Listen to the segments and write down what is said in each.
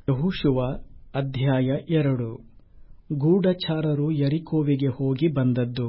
ಯೆಹೋಶುವ ಅಧ್ಯಾಯ 2. ಗೂಢಚಾರರು ಯೆರಿಕೋವಿಗೆ ಹೋಗಿ ಬಂದದ್ದು.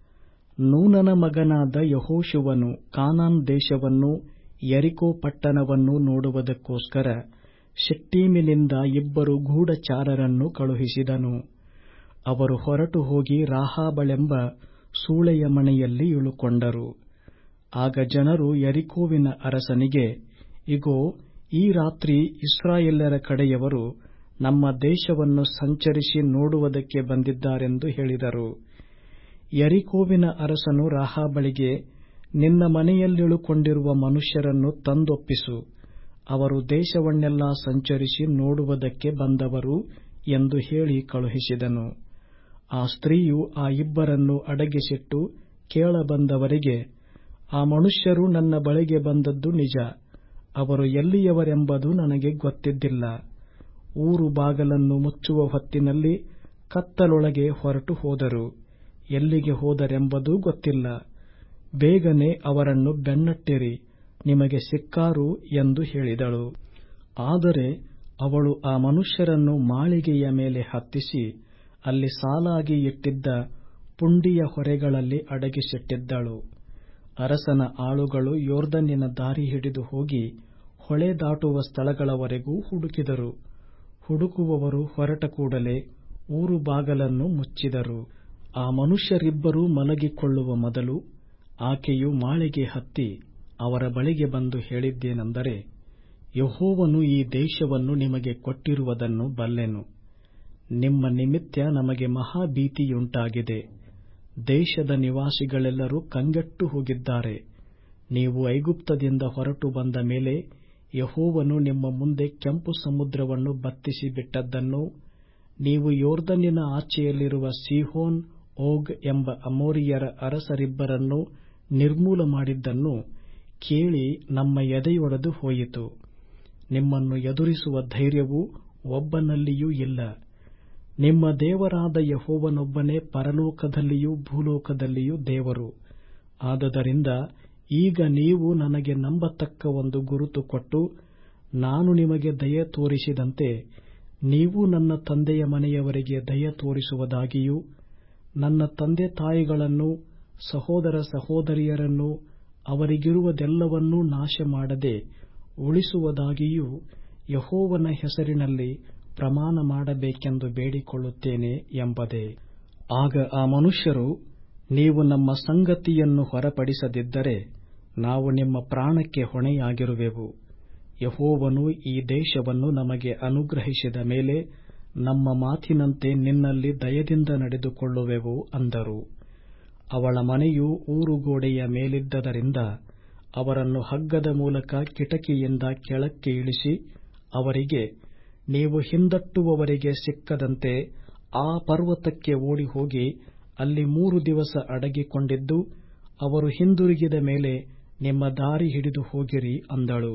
ನೂನನ ಮಗನಾದ ಯೆಹೋಶುವನು ಕಾನಾನ್ ದೇಶವನ್ನೂ ಯೆರಿಕೋ ಪಟ್ಟಣವನ್ನೂ ನೋಡುವುದಕ್ಕೋಸ್ಕರ ಶಿಟ್ಟೀಮಿನಿಂದ 2 ಗೂಢಚಾರರನ್ನು ಕಳುಹಿಸಿದನು. ಅವರು ಹೊರಟು ಹೋಗಿ ರಾಹಾಬಳೆಂಬ ಸೂಳೆಯ ಮನೆಯಲ್ಲಿ ಇಳುಕೊಂಡರು. ಆಗ ಜನರು ಯೆರಿಕೋವಿನ ಅರಸನಿಗೆ, ಇಗೋ, ಈ ರಾತ್ರಿ ಇಸ್ರಾಯೇಲ್ಯರ ಕಡೆಯವರು ನಮ್ಮ ದೇಶವನ್ನು ಸಂಚರಿಸಿ ನೋಡುವುದಕ್ಕೆ ಬಂದಿದ್ದಾರೆಂದು ಹೇಳಿದರು. ಯೆರಿಕೋವಿನ ಅರಸನು ರಾಹಾಬಳಿಗೆ, ನಿನ್ನ ಮನೆಯಲ್ಲಿಳುಕೊಂಡಿರುವ ಮನುಷ್ಯರನ್ನು ತಂದೊಪ್ಪಿಸು, ಅವರು ದೇಶವನ್ನೆಲ್ಲಾ ಸಂಚರಿಸಿ ನೋಡುವುದಕ್ಕೆ ಬಂದವರು ಎಂದು ಹೇಳಿ ಕಳುಹಿಸಿದನು. ಆ ಸ್ತ್ರೀಯು ಆ 2 ಅಡಗಿಸಿಟ್ಟು ಕೇಳಬಂದವರಿಗೆ, ಆ ಮನುಷ್ಯರು ನನ್ನ ಬಳಿಗೆ ಬಂದದ್ದು ನಿಜ, ಅವರು ಎಲ್ಲಿಯವರೆಂಬುದು ನನಗೆ ಗೊತ್ತಿದ್ದಿಲ್ಲ. ಊರು ಬಾಗಲನ್ನು ಮುಚ್ಚುವ ಹೊತ್ತಿನಲ್ಲಿ ಕತ್ತಲೊಳಗೆ ಹೊರಟು ಹೋದರು, ಎಲ್ಲಿಗೆ ಹೋದರೆಂಬುದೂ ಗೊತ್ತಿಲ್ಲ. ಬೇಗನೆ ಅವರನ್ನು ಬೆನ್ನಟ್ಟಿರಿ, ನಿಮಗೆ ಸಿಕ್ಕಾರು ಎಂದು ಹೇಳಿದಳು. ಆದರೆ ಅವಳು ಆ ಮನುಷ್ಯರನ್ನು ಮಾಳಿಗೆಯ ಮೇಲೆ ಹತ್ತಿಸಿ ಅಲ್ಲಿ ಸಾಲಾಗಿ ಇಟ್ಟಿದ್ದ ಪುಂಡಿಯ ಹೊರೆಗಳಲ್ಲಿ ಅಡಗಿಸಿಟ್ಟಿದ್ದಳು. ಅರಸನ ಆಳುಗಳು ಯೊರ್ದನಿನ ದಾರಿ ಹಿಡಿದು ಹೋಗಿ ಹೊಳೆ ದಾಟುವ ಸ್ಥಳಗಳವರೆಗೂ ಹುಡುಕಿದರು. ಹುಡುಕುವವರು ಹೊರಟ ಕೂಡಲೇ ಊರು ಬಾಗಲನ್ನು ಮುಚ್ಚಿದರು. ಆ ಮನುಷ್ಯರಿಬ್ಬರೂ ಮಲಗಿಕೊಳ್ಳುವ ಮೊದಲು ಆಕೆಯು ಮಾಳಿಗೆ ಹತ್ತಿ ಅವರ ಬಳಿಗೆ ಬಂದು ಹೇಳಿದ್ದೇನೆಂದರೆ, ಯೆಹೋವನು ಈ ದೇಶವನ್ನು ನಿಮಗೆ ಕೊಟ್ಟಿರುವುದನ್ನು ಬಲ್ಲೆನು. ನಿಮ್ಮ ನಿಮಿತ್ತ ನಮಗೆ ಮಹಾಭೀತಿಯುಂಟಾಗಿದೆ. ದೇಶದ ನಿವಾಸಿಗಳೆಲ್ಲರೂ ಕಂಗೆಟ್ಟು ಹೋಗಿದ್ದಾರೆ. ನೀವು ಐಗುಪ್ತದಿಂದ ಹೊರಟು ಬಂದ ಮೇಲೆ ಯೆಹೋವನು ನಿಮ್ಮ ಮುಂದೆ ಕೆಂಪು ಸಮುದ್ರವನ್ನು ಬತ್ತಿಸಿ ಬಿಟ್ಟದ್ದನ್ನೂ, ನೀವು ಯೊರ್ದನಿನ ಆಚೆಯಲ್ಲಿರುವ ಸೀಹೋನ್, ಓಗ್ ಎಂಬ ಅಮೋರಿಯರ ಅರಸರಿಬ್ಬರನ್ನು ನಿರ್ಮೂಲ ಮಾಡಿದ್ದನ್ನೂ ಕೇಳಿ ನಮ್ಮ ಎದೆಯೊಡೆದು ಹೋಯಿತು. ನಿಮ್ಮನ್ನು ಎದುರಿಸುವ ಧೈರ್ಯವು ಒಬ್ಬನಲ್ಲಿಯೂ ಇಲ್ಲ. ನಿಮ್ಮ ದೇವರಾದ ಯೆಹೋವನೊಬ್ಬನೇ ಪರಲೋಕದಲ್ಲಿಯೂ ಭೂಲೋಕದಲ್ಲಿಯೂ ದೇವರು. ಆದದರಿಂದ ಈಗ ನೀವು ನನಗೆ ನಂಬತಕ್ಕ ಒಂದು ಗುರುತು ಕೊಟ್ಟು, ನಾನು ನಿಮಗೆ ದಯೆ ತೋರಿಸಿದಂತೆ ನೀವು ನನ್ನ ತಂದೆಯ ಮನೆಯವರಿಗೆ ದಯೆ ತೋರಿಸುವುದಾಗಿಯೂ, ನನ್ನ ತಂದೆ ತಾಯಿಗಳನ್ನೂ ಸಹೋದರ ಸಹೋದರಿಯರನ್ನೂ ಅವರಿಗಿರುವುದೆಲ್ಲವನ್ನೂ ನಾಶ ಮಾಡದೆ ಉಳಿಸುವುದಾಗಿಯೂ ಯೆಹೋವನ ಹೆಸರಿನಲ್ಲಿ ಪ್ರಮಾಣ ಮಾಡಬೇಕೆಂದು ಬೇಡಿಕೊಳ್ಳುತ್ತೇನೆ ಎಂಬುದೇ. ಆಗ ಆ ಮನುಷ್ಯರು, ನೀವು ನಮ್ಮ ಸಂಗತಿಯನ್ನು ಹೊರಪಡಿಸದಿದ್ದರೆ ನಾವು ನಿಮ್ಮ ಪ್ರಾಣಕ್ಕೆ ಹೊಣೆಯಾಗಿರುವೆವು. ಯೆಹೋವನು ಈ ದೇಶವನ್ನು ನಮಗೆ ಅನುಗ್ರಹಿಸಿದ ಮೇಲೆ ನಮ್ಮ ಮಾತಿನಂತೆ ನಿನ್ನಲ್ಲಿ ದಯದಿಂದ ನಡೆದುಕೊಳ್ಳುವೆವು ಅಂದರು. ಅವಳ ಮನೆಯು ಊರುಗೋಡೆಯ ಮೇಲಿದ್ದದರಿಂದ ಅವರನ್ನು ಹಗ್ಗದ ಮೂಲಕ ಕಿಟಕಿಯಿಂದ ಕೆಳಕ್ಕೆ ಇಳಿಸಿ ಅವರಿಗೆ, ನೀವು ಹಿಂದಟ್ಟುವವರಿಗೆ ಸಿಕ್ಕದಂತೆ ಆ ಪರ್ವತಕ್ಕೆ ಓಡಿಹೋಗಿ ಅಲ್ಲಿ 3 ದಿವಸ ಅಡಗಿಕೊಂಡಿದ್ದು, ಅವರು ಹಿಂದಿರುಗಿದ ಮೇಲೆ ನಿಮ್ಮ ದಾರಿ ಹಿಡಿದು ಹೋಗಿರಿ ಅಂದಳು.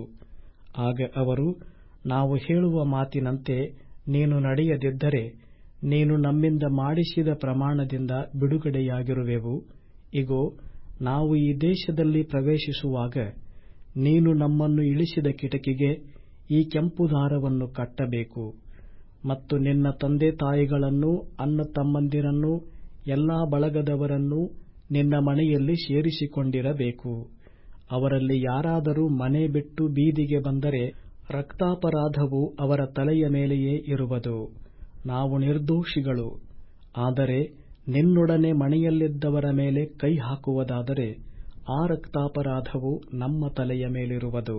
ಆಗ ಅವರು, ನಾವು ಹೇಳುವ ಮಾತಿನಂತೆ ನೀನು ನಡೆಯದಿದ್ದರೆ ನೀನು ನಮ್ಮಿಂದ ಮಾಡಿಸಿದ ಪ್ರಮಾಣದಿಂದ ಬಿಡುಗಡೆಯಾಗಿರುವೆವು. ಇಗೋ, ನಾವು ಈ ದೇಶದಲ್ಲಿ ಪ್ರವೇಶಿಸುವಾಗ ನೀನು ನಮ್ಮನ್ನು ಇಳಿಸಿದ ಕಿಟಕಿಗೆ ಈ ಕೆಂಪು ದಾರವನ್ನು ಕಟ್ಟಬೇಕು ಮತ್ತು ನಿನ್ನ ತಂದೆ ತಾಯಿಗಳನ್ನೂ ಅಣ್ಣ ತಮ್ಮಂದಿರನ್ನೂ ಎಲ್ಲಾ ಬಳಗದವರನ್ನೂ ನಿನ್ನ ಮನೆಯಲ್ಲಿ ಸೇರಿಸಿಕೊಂಡಿರಬೇಕು. ಅವರಲ್ಲಿ ಯಾರಾದರೂ ಮನೆ ಬಿಟ್ಟು ಬೀದಿಗೆ ಬಂದರೆ ರಕ್ತಾಪರಾಧವು ಅವರ ತಲೆಯ ಮೇಲೆಯೇ ಇರುವುದು. ನಾವು ನಿರ್ದೋಷಿಗಳು. ಆದರೆ ನಿನ್ನೊಡನೆ ಮನೆಯಲ್ಲಿದ್ದವರ ಮೇಲೆ ಕೈ ಹಾಕುವುದಾದರೆ ಆ ರಕ್ತಾಪರಾಧವು ನಮ್ಮ ತಲೆಯ ಮೇಲಿರುವುದು.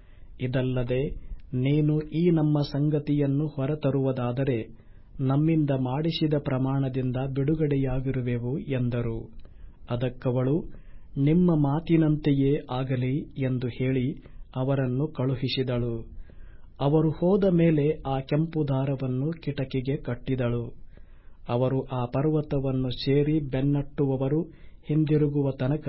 ಇದಲ್ಲದೆ ನೀನು ಈ ನಮ್ಮ ಸಂಗತಿಯನ್ನು ಹೊರತರುವುದಾದರೆ ನಮ್ಮಿಂದ ಮಾಡಿಸಿದ ಪ್ರಮಾಣದಿಂದ ಬಿಡುಗಡೆಯಾಗಿರುವೆವು ಎಂದರು. ಅದಕ್ಕವಳು, ನಿಮ್ಮ ಮಾತಿನಂತೆಯೇ ಆಗಲಿ ಎಂದು ಹೇಳಿ ಅವರನ್ನು ಕಳುಹಿಸಿದಳು. ಅವರು ಹೋದ ಮೇಲೆ ಆ ಕೆಂಪು ದಾರವನ್ನು ಕಿಟಕಿಗೆ ಕಟ್ಟಿದಳು. ಅವರು ಆ ಪರ್ವತವನ್ನು ಸೇರಿ ಬೆನ್ನಟ್ಟುವವರು ಹಿಂದಿರುಗುವ ತನಕ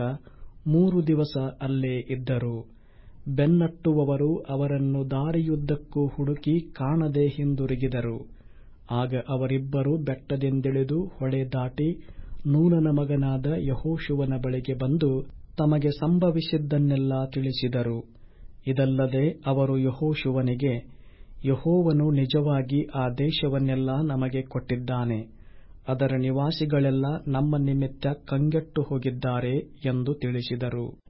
3 ದಿವಸ ಅಲ್ಲೇ ಇದ್ದರು. ಬೆನ್ನಟ್ಟುವವರು ಅವರನ್ನು ದಾರಿಯುದ್ದಕ್ಕೂ ಹುಡುಕಿ ಕಾಣದೆ ಹಿಂದಿರುಗಿದರು. ಆಗ ಅವರಿಬ್ಬರೂ ಬೆಟ್ಟದಿಂದಿಳಿದು ಹೊಳೆ ದಾಟಿ ನೂನನ ಮಗನಾದ ಯೆಹೋಶುವನ ಬಳಿಗೆ ಬಂದು ತಮಗೆ ಸಂಭವಿಸಿದ್ದನ್ನೆಲ್ಲಾ ತಿಳಿಸಿದರು. ಇದಲ್ಲದೆ ಅವರು ಯೆಹೋಶುವನಿಗೆ, ಯೆಹೋವನು ನಿಜವಾಗಿ ಆ ದೇಶವನ್ನೆಲ್ಲಾ ನಮಗೆ ಕೊಟ್ಟಿದ್ದಾನೆ, ಅದರ ನಿವಾಸಿಗಳೆಲ್ಲ ನಮ್ಮ ನಿಮಿತ್ತ ಕಂಗೆಟ್ಟು ಹೋಗಿದ್ದಾರೆ ಎಂದು ತಿಳಿಸಿದರು.